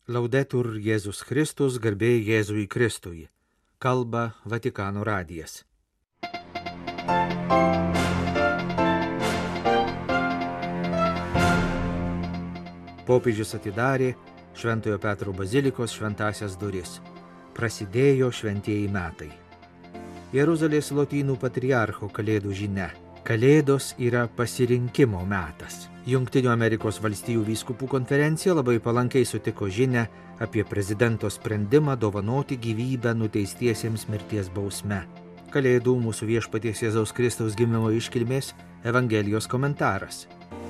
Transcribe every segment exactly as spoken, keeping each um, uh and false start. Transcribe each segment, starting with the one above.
Laudetur Jėzus Kristus, garbė Jėzui Kristui. Kalba Vatikano radijas. Popiežius atidarė Šventojo Petro bazilikos šventąsias duris. Prasidėjo šventieji metai. Jeruzalės lotynų patriarcho Kalėdų žinia. Kalėdos yra pasirinkimo metas. Jungtinių Amerikos valstijų vyskupų konferencija labai palankiai sutiko žinią apie prezidento sprendimą dovanoti gyvybę nuteistiesiems mirties bausme. Kalėdų mūsų viešpaties Jėzaus Kristaus gimimo iškilmės Evangelijos komentaras.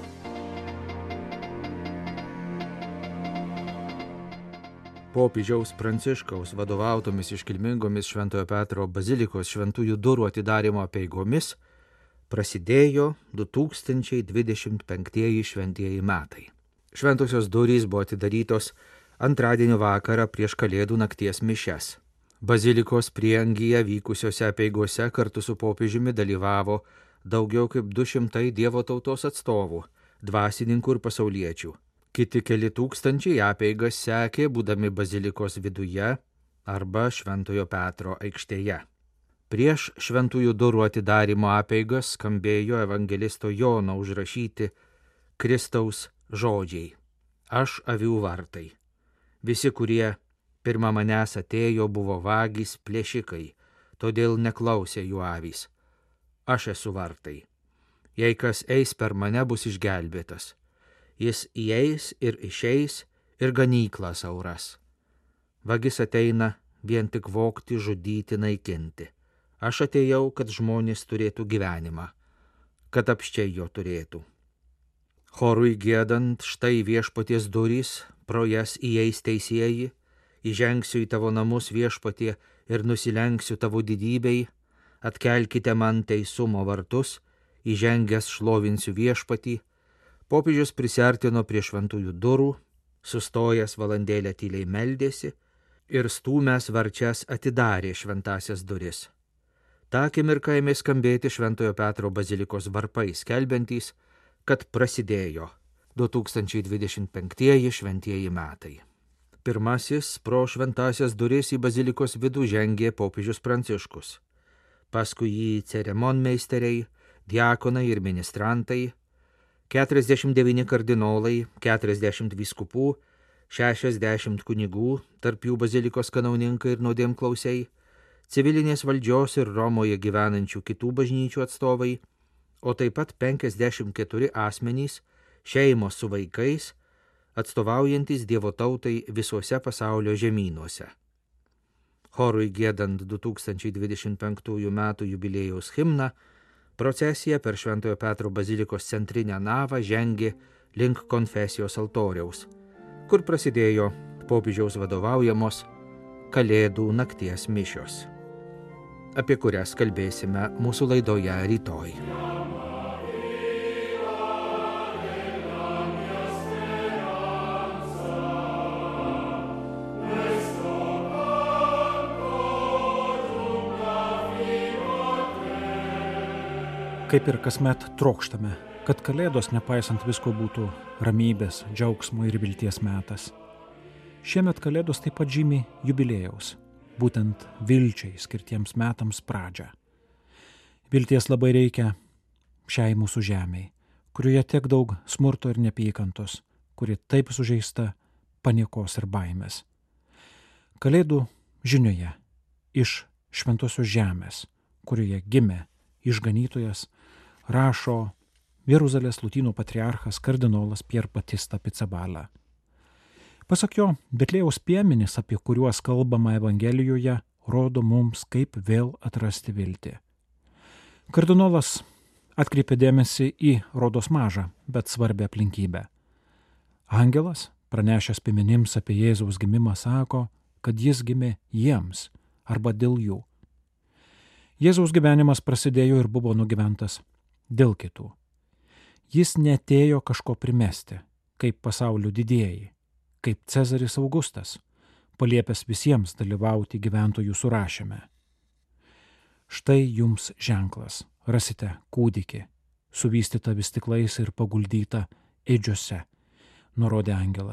Popiežiaus Pranciškaus vadovautomis iškilmingomis Šventojo Petro bazilikos šventųjų durų atidarymo apeigomis prasidėjo du tūkstančiai dvidešimt penktieji šventieji metai. Šventosios durys buvo atidarytos antradienio vakarą prieš Kalėdų nakties mišias. Bazilikos prieangyje vykusiose apeigose kartu su popiežiumi dalyvavo daugiau kaip du šimtai Dievo tautos atstovų, dvasininkų ir pasauliečių. Kiti keli tūkstančiai apeigas sekė, būdami bazilikos viduje arba Šventojo Petro aikštėje. Prieš šventųjų durų atidarymo apeigas skambėjo evangelisto Jono užrašyti Kristaus žodžiai. Aš avių vartai. Visi, kurie pirma manęs atėjo, buvo vagys, plėšikai, todėl neklausė jų avys. Aš esu vartai. Jei kas eis per mane, bus išgelbėtas. Jis įeis ir išeis ir ganyklą sauras. Vagis ateina vien tik vogti, žudyti, naikinti. Aš atėjau, kad žmonės turėtų gyvenimą, kad apsčiai jo turėtų. Chorui giedant, štai viešpaties durys, pro jas įeis teisieji, įžengsiu į tavo namus viešpatie ir nusilenksiu tavo didybei, atkelkite man teisumo vartus, įžengęs šlovinsiu viešpatį. Popiežius prisiartino prie šventųjų durų, sustojęs valandėlę tyliai meldėsi ir stūmęs varčias atidarė šventąsias duris. Ta akimirka ėmė skambėti Šventojo Petro bazilikos varpai, skelbiantys, kad prasidėjo du tūkstančiai dvidešimt penktieji šventieji metai. Pirmasis pro šventąsias duris į bazilikos vidų žengė popiežius Pranciškus. Paskui jį ceremonmeisteriai, diakonai ir ministrantai, keturiasdešimt devyni kardinolai, keturiasdešimt vyskupų, šešiasdešimt kunigų, tarp jų bazilikos kanauninkai ir nuodėmklausiai, civilinės valdžios ir Romoje gyvenančių kitų bažnyčių atstovai, o taip pat penkiasdešimt keturi asmenys, šeimos su vaikais, atstovaujantis Dievo tautai visuose pasaulio žemynuose. Chorui giedant du tūkstančiai dvidešimt penktųjų metų jubiliejaus himną, procesija per Šventojo Petro bazilikos centrinę navą žengė link konfesijos altoriaus, kur prasidėjo popiežiaus vadovaujamos Kalėdų nakties mišios, apie kurias kalbėsime mūsų laidoje rytoj. Kaip ir kasmet trokštame, kad Kalėdos nepaisant visko būtų ramybės, džiaugsmo ir vilties metas. Šiemet Kalėdos taip pat žymi jubiliejaus, būtent vilčiai skirtiems metams pradžią. Vilties labai reikia šiai mūsų žemei, kurioje tiek daug smurto ir neapykantos, kuri taip sužeista paniekos ir baimės. Kalėdų žinioje iš šventosios žemės, kurioje gimė išganytojas, rašo Jeruzalės lotynų patriarchas kardinolas Pier Battista Pizzaballa. Pasak jo, Betliejaus piemenys, apie kuriuos kalbama Evangelijoje, rodo mums, kaip vėl atrasti viltį. Kardinolas atkreipė dėmesį į rodos mažą, bet svarbią aplinkybę. Angelas, pranešęs piemenims apie Jėzaus gimimą, sako, kad jis gimė jiems arba dėl jų. Jėzaus gyvenimas prasidėjo ir buvo nugyventas dėl kitų. Jis neatėjo kažko primesti, kaip pasaulio didieji, kaip Cezaris Augustas, paliepęs visiems dalyvauti gyventojų surašyme. Štai jums ženklas, rasite kūdikį, suvystytą vystyklais ir paguldytą ėdžiose, nurodė angelas.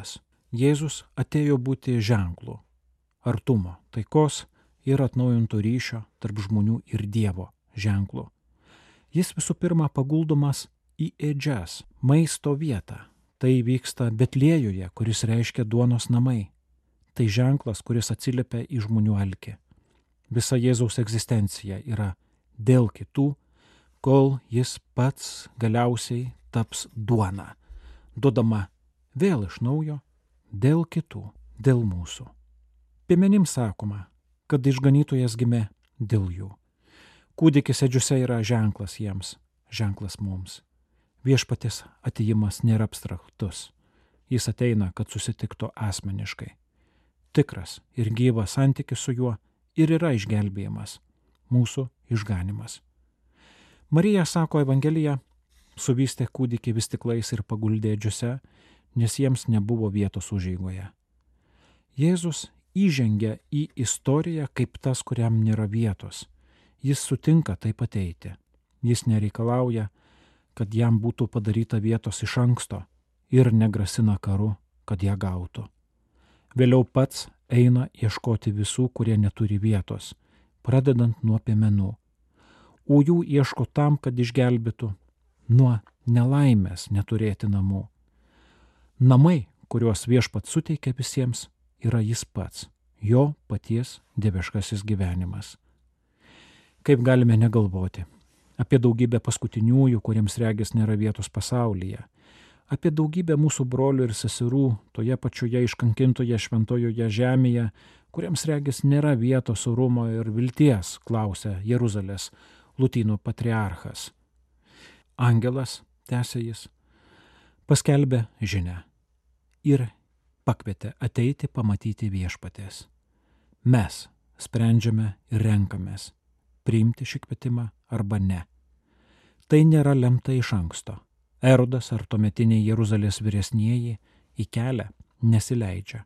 Jėzus atėjo būti ženklu, artumo, taikos ir atnaujinto ryšio tarp žmonių ir Dievo ženklu. Jis visų pirma paguldomas į ėdžias, maisto vietą. Tai vyksta Betliejuje, kuris reiškia duonos namai. Tai ženklas, kuris atsiliepia į žmonių alkį. Visa Jėzaus egzistencija yra dėl kitų, kol jis pats galiausiai taps duona, duodama vėl iš naujo dėl kitų, dėl mūsų. Piemenims sakoma, kad išganytojas gimė dėl jų. Kūdikis ėdžiose yra ženklas jiems, ženklas mums. Viešpaties atėjimas nėra abstraktus. Jis ateina, kad susitiktų asmeniškai. Tikras ir gyvas santykis su juo ir yra išgelbėjimas, mūsų išganimas. Marija, sako Evangelija, suvystė kūdikį vis stiklais ir paguldė ėdžiose, nes jiems nebuvo vietos užeigoje. Jėzus įžengia į istoriją kaip tas, kuriam nėra vietos. Jis sutinka taip ateiti. Jis nereikalauja, kad jam būtų padaryta vietos iš anksto ir negrasina karu, kad ją gautų. Vėliau pats eina ieškoti visų, kurie neturi vietos, pradedant nuo piemenų. O jų ieško tam, kad išgelbėtų nuo nelaimės neturėti namų. Namai, kuriuos Viešpats suteikia visiems, yra jis pats, jo paties dieviškasis gyvenimas. Kaip galime negalvoti apie daugybę paskutiniųjų, kuriems regis nėra vietos pasaulyje, apie daugybę mūsų brolių ir seserų toje pačioje iškankintoje šventojoje žemėje, kuriems regis nėra vietos orumo ir vilties, klausia Jeruzalės Lotynų patriarchas. Angelas, tęsė jis, paskelbė žinią ir pakvietė ateiti pamatyti Viešpaties. Mes sprendžiame ir renkamės, priimti šį kvietimą arba ne. Tai nėra lemta iš anksto. Erodas ar tuometiniai Jeruzalės vyresnieji į kelią nesileidžia.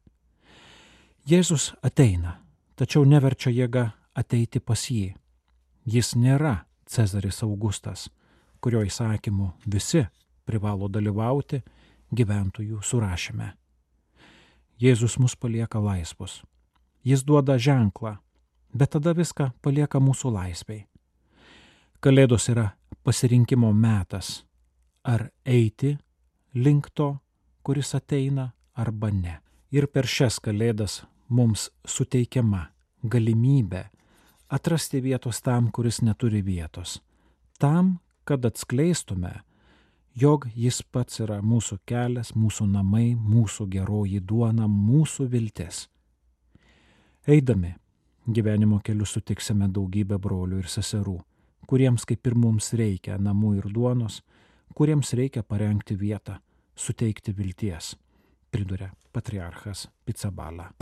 Jėzus ateina, tačiau neverčia jėga ateiti pas jį. Jis nėra Cezaris Augustas, kurio įsakymu visi privalo dalyvauti gyventojų surašyme. Jėzus mus palieka laisvus. Jis duoda ženklą, bet tada viską palieka mūsų laisvei. Kalėdos yra pasirinkimo metas, ar eiti link to, kuris ateina, arba ne. Ir per šias kalėdas mums suteikiama galimybė atrasti vietos tam, kuris neturi vietos. Tam, kad atskleistume, jog jis pats yra mūsų kelias, mūsų namai, mūsų geroji duona, mūsų viltis. Eidami gyvenimo keliu sutiksime daugybę brolių ir seserų, kuriems kaip ir mums reikia namų ir duonos, kuriems reikia parengti vietą, suteikti vilties, priduria patriarchas Pizzaballa.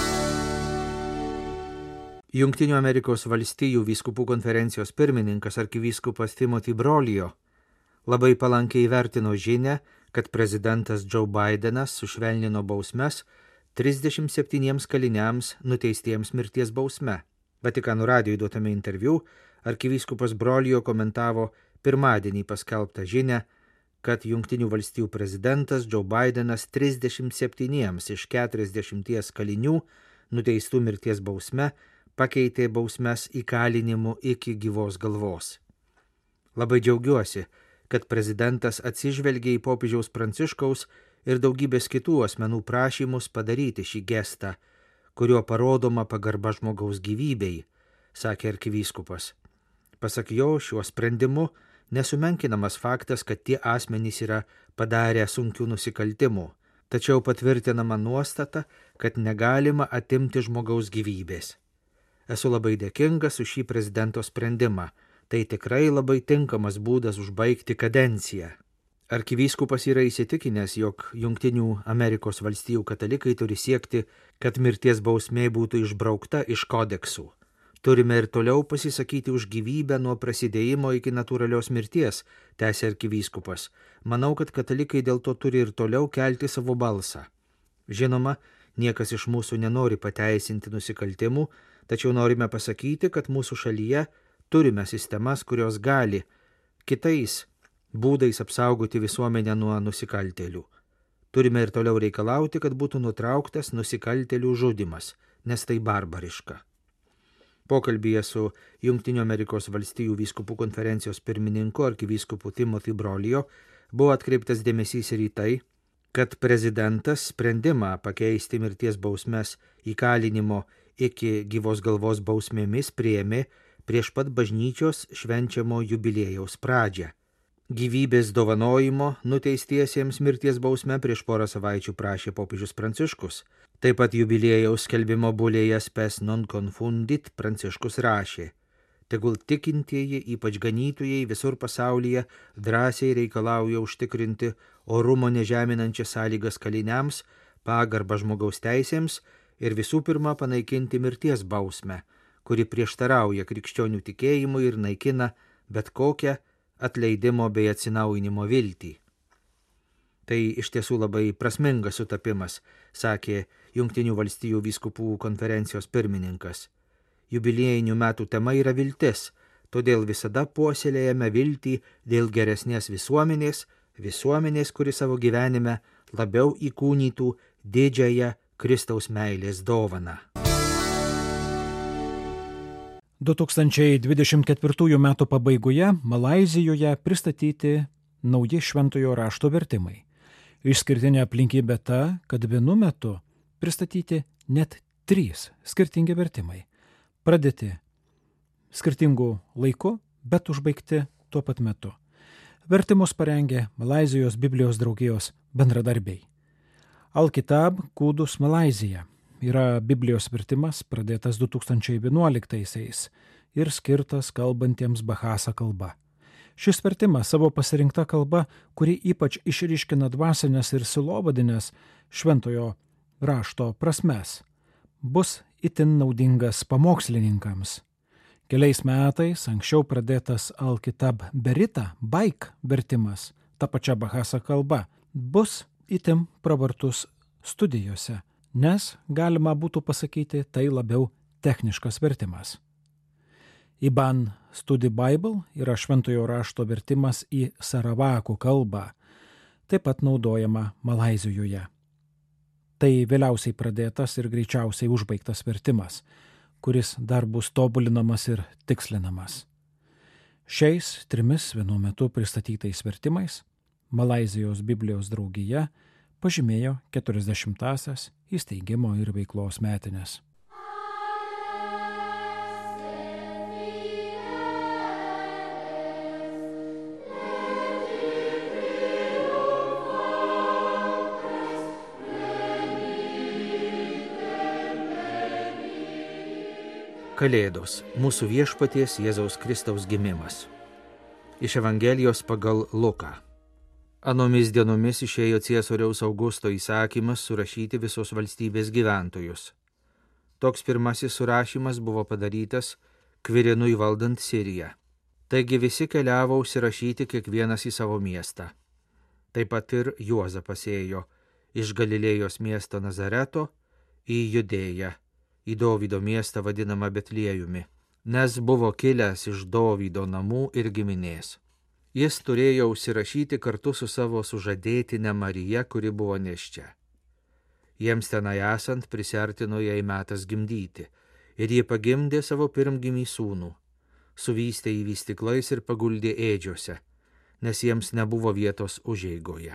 Jungtinių Amerikos valstijų vyskupų konferencijos pirmininkas arkivyskupas Timothy Brolio labai palankiai įvertino žinią, kad prezidentas Joe Bidenas sušvelnino bausmes trisdešimt septyniems kaliniams nuteistiems mirties bausme. Vatikano radijui duotame interviu arkivyskupas Brolio komentavo pirmadienį paskelbtą žinią, kad Jungtinių valstijų prezidentas Joe Bidenas trisdešimt septyniems iš keturiasdešimties kalinių nuteistų mirties bausme pakeitė bausmes įkalinimu iki gyvos galvos. Labai džiaugiuosi, kad prezidentas atsižvelgė į popiežiaus Pranciškaus ir daugybės kitų asmenų prašymus padaryti šį gestą, kuriuo parodoma pagarba žmogaus gyvybei, sakė arkivyskupas. Pasak jo, šiuo sprendimu nesumenkinamas faktas, kad tie asmenys yra padarę sunkių nusikaltimų, tačiau patvirtinama nuostata, kad negalima atimti žmogaus gyvybės. Esu labai dėkingas už šį prezidento sprendimą. Tai tikrai labai tinkamas būdas užbaigti kadenciją. Arkivyskupas yra įsitikinęs, jog Jungtinių Amerikos valstijų katalikai turi siekti, kad mirties bausmė būtų išbraukta iš kodeksų. Turime ir toliau pasisakyti už gyvybę nuo prasidėjimo iki natūralios mirties, tęsė arkivyskupas. Manau, kad katalikai dėl to turi ir toliau kelti savo balsą. Žinoma, niekas iš mūsų nenori pateisinti nusikaltimų, tačiau norime pasakyti, kad mūsų šalyje turime sistemas, kurios gali kitais būdais apsaugoti visuomenę nuo nusikaltėlių. Turime ir toliau reikalauti, kad būtų nutrauktas nusikaltėlių žudimas, nes tai barbariška. Pokalbyje su Jungtinių Amerikos valstijų vyskupų konferencijos pirmininku arkivyskupu Timothy Brolio buvo atkreiptas dėmesys ir į tai, kad prezidentas sprendimą pakeisti mirties bausmes įkalinimo iki gyvos galvos bausmėmis priėmė prieš pat bažnyčios švenčiamo jubiliejaus pradžią. Gyvybės dovanojimo nuteistiesiems mirties bausme prieš porą savaičių prašė popiežius Pranciškus. Taip pat jubiliejaus skelbimo bulėje Spes non confundit Pranciškus rašė: tegul tikintieji, ypač ganytojai visur pasaulyje, drąsiai reikalauja užtikrinti orumo nežeminančias sąlygas kaliniams, pagarbą žmogaus teisėms ir visų pirma panaikinti mirties bausmę, kuri prieštarauja krikščionių tikėjimui ir naikina bet kokią atleidimo bei atsinaujinimo viltį. Tai iš tiesų labai prasmingas sutapimas, sakė Jungtinių valstijų vyskupų konferencijos pirmininkas. Jubiliejinių metų tema yra viltis, todėl visada puoselėjame viltį dėl geresnės visuomenės, visuomenės, kuri savo gyvenime labiau įkūnytų didžiąją Kristaus meilės dovaną. du tūkstančiai dvidešimt ketvirtųjų metų pabaigoje Malaizijoje pristatyti nauji šventojo rašto vertimai. Išskirtinė aplinkybė ta, kad vienu metu pristatyti net trys skirtingi vertimai. Pradėti skirtingų laiku, bet užbaigti tuo pat metu. Vertimus parengė Malaizijos Biblijos draugijos bendradarbiai. Al-Kitab Kudus Malaizija yra Biblijos vertimas pradėtas du tūkstančiai vienuoliktaisiais ir skirtas kalbantiems bahasa kalba. Šis vertimas savo pasirinkta kalba, kuri ypač išryškina dvasinės ir silovadinės šventojo rašto prasmes, bus itin naudingas pamokslininkams. Keliais metais anksčiau pradėtas Al-Kitab Berita Baik vertimas, ta pačia bahasa kalba, bus itin pravartus studijose, nes galima būtų pasakyti, tai labiau techniškas vertimas. Iban Study Bible yra šventojo rašto vertimas į saravakų kalbą, taip pat naudojama Malaizijoje. Tai vėliausiai pradėtas ir greičiausiai užbaigtas vertimas, kuris dar bus tobulinamas ir tikslinamas. Šiais trimis vienu metu pristatytais vertimais Malaizijos Biblijos draugija pažymėjo keturiasdešimtąsias įsteigimo ir veiklos metines. Kalėdos – mūsų viešpaties Jėzaus Kristaus gimimas. Iš Evangelijos pagal Luką. Anomis dienomis išėjo Ciesoriaus Augusto įsakymas surašyti visos valstybės gyventojus. Toks pirmasis surašymas buvo padarytas Kvirinui valdant Siriją. Taigi visi keliavo užsirašyti kiekvienas į savo miestą. Taip pat ir Juozapas ėjo iš Galilėjos miesto Nazareto į Judėją, į Dovydo miestą vadinamą Betliejumi, nes buvo kilęs iš Dovydo namų ir giminės. Jis turėjo užsirašyti kartu su savo sužadėtine Marija, kuri buvo nėščia. Jiems tenai esant prisiartino jai metas gimdyti, ir ji pagimdė savo pirmgimį sūnų, suvystė jį vystyklais ir paguldė ėdžiose, nes jiems nebuvo vietos užeigoje.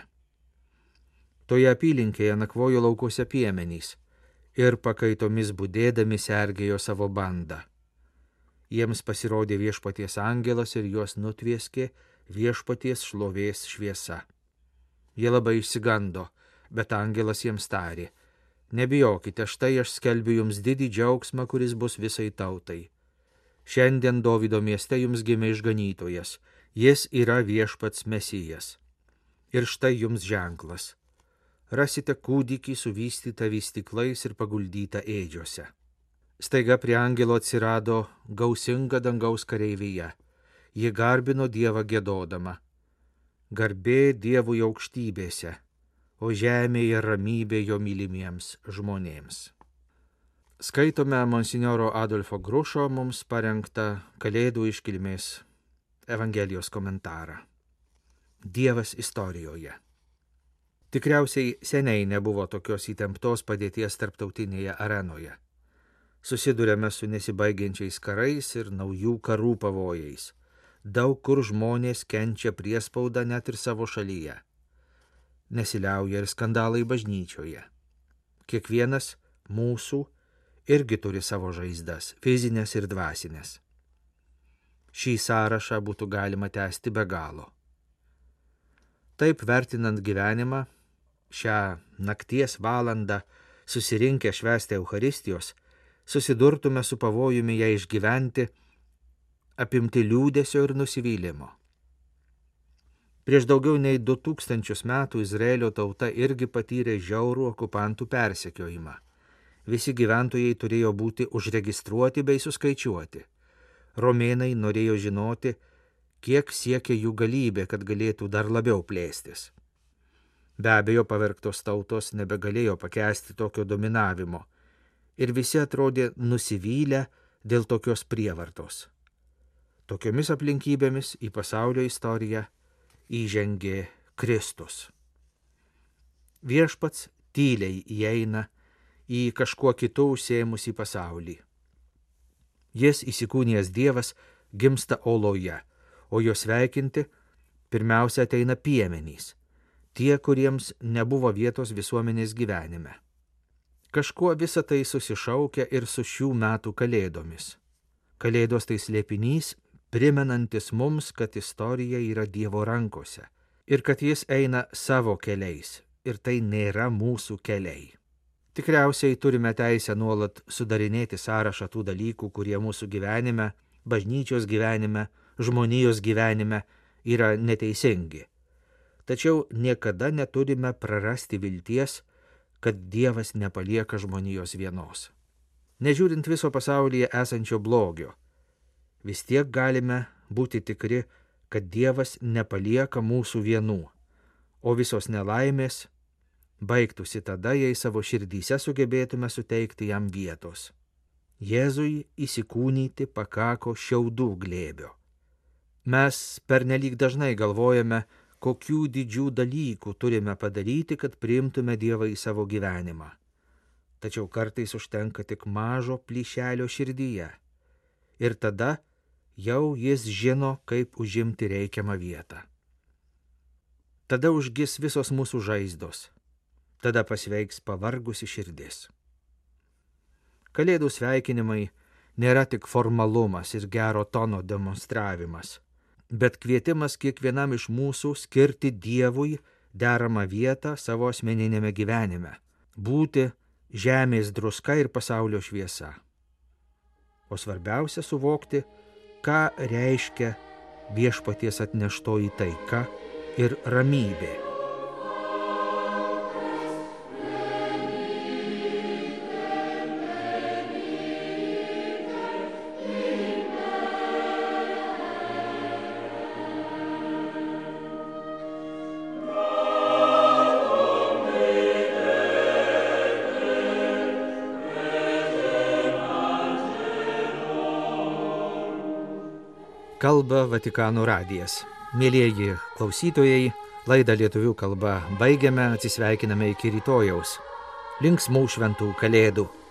Toje apylinkėje nakvojo laukuose piemenys, ir pakaitomis budėdami sergėjo savo bandą. Jiems pasirodė viešpaties angelas ir juos nutvieskė viešpaties šlovės šviesa. Jie labai išsigando, bet angelas jiems tarė: nebijokite, štai aš skelbiu jums didį džiaugsmą, kuris bus visai tautai. Šiandien Dovydo mieste jums gimė išganytojas, jis yra viešpats Mesijas. Ir štai jums ženklas. Rasite kūdikį suvystytą vystyklais ir paguldytą ėdžiose. Staiga prie angelo atsirado gausinga dangaus kareivija. Ji garbino Dievą giedodama: garbė Dievui aukštybėse, o žemėje ramybė jo mylimiems žmonėms. Skaitome monsinjoro Adolfo Grušo mums parengtą Kalėdų iškilmės Evangelijos komentarą. Dievas istorijoje. Tikriausiai seniai nebuvo tokios įtemptos padėties tarptautinėje arenoje. Susidurėme su nesibaigiančiais karais ir naujų karų pavojais. Daug kur žmonės kenčia priespaudą net ir savo šalyje. Nesiliauja ir skandalai bažnyčioje. Kiekvienas mūsų irgi turi savo žaizdas, fizinės ir dvasinės. Šį sąrašą būtų galima tęsti be galo. Taip vertinant gyvenimą, šią nakties valandą susirinkę švęsti Eucharistijos, susidurtume su pavojumi ją išgyventi, apimti liūdesio ir nusivylimo. Prieš daugiau nei du tūkstančius metų Izraelio tauta irgi patyrė žiaurų okupantų persekiojimą. Visi gyventojai turėjo būti užregistruoti bei suskaičiuoti. Romėnai norėjo žinoti, kiek siekia jų galybė, kad galėtų dar labiau plėstis. Be abejo, pavergtos tautos nebegalėjo pakęsti tokio dominavimo ir visi atrodė nusivylę dėl tokios prievartos. Tokiomis aplinkybėmis į pasaulio istoriją įžengė Kristus. Viešpats tyliai įeina į kažkuo kitu užsiėmusį pasaulį. Jis įsikūnijęs Dievas gimsta oloje, o jo sveikinti pirmiausia ateina piemenys, tie, kuriems nebuvo vietos visuomenės gyvenime. Kažkuo visa tai susišaukia ir su šių metų kalėdomis. Kalėdos tai slėpinys, primenantis mums, kad istorija yra Dievo rankose ir kad jis eina savo keliais ir tai nėra mūsų keliai. Tikriausiai turime teisę nuolat sudarinėti sąrašą tų dalykų, kurie mūsų gyvenime, bažnyčios gyvenime, žmonijos gyvenime yra neteisingi. Tačiau niekada neturime prarasti vilties, kad Dievas nepalieka žmonijos vienos. Nežiūrint viso pasaulyje esančio blogio, vis tiek galime būti tikri, kad Dievas nepalieka mūsų vienų, o visos nelaimės baigtųsi tada, jei savo širdyse sugebėtume suteikti jam vietos. Jėzui įsikūnyti pakako šiaudų glėbio. Mes pernelyg dažnai galvojame, kokių didžių dalykų turime padaryti, kad priimtume Dievą į savo gyvenimą. Tačiau kartais užtenka tik mažo plyšelio širdyje. Ir tada jau jis žino, kaip užimti reikiamą vietą. Tada užgis visos mūsų žaizdos. Tada pasveiks pavargusi širdis. Kalėdų sveikinimai nėra tik formalumas ir gero tono demonstravimas, bet kvietimas kiekvienam iš mūsų skirti Dievui deramą vietą savo asmeninėme gyvenime, būti žemės druska ir pasaulio šviesa. O svarbiausia suvokti, ką reiškia viešpaties atneštoji taika ir ramybė. Kalba Vatikano radijas. Mielieji klausytojai, laidą lietuvių kalba baigiame, atsisveikiname iki rytojaus. Linksmų šventų kalėdų.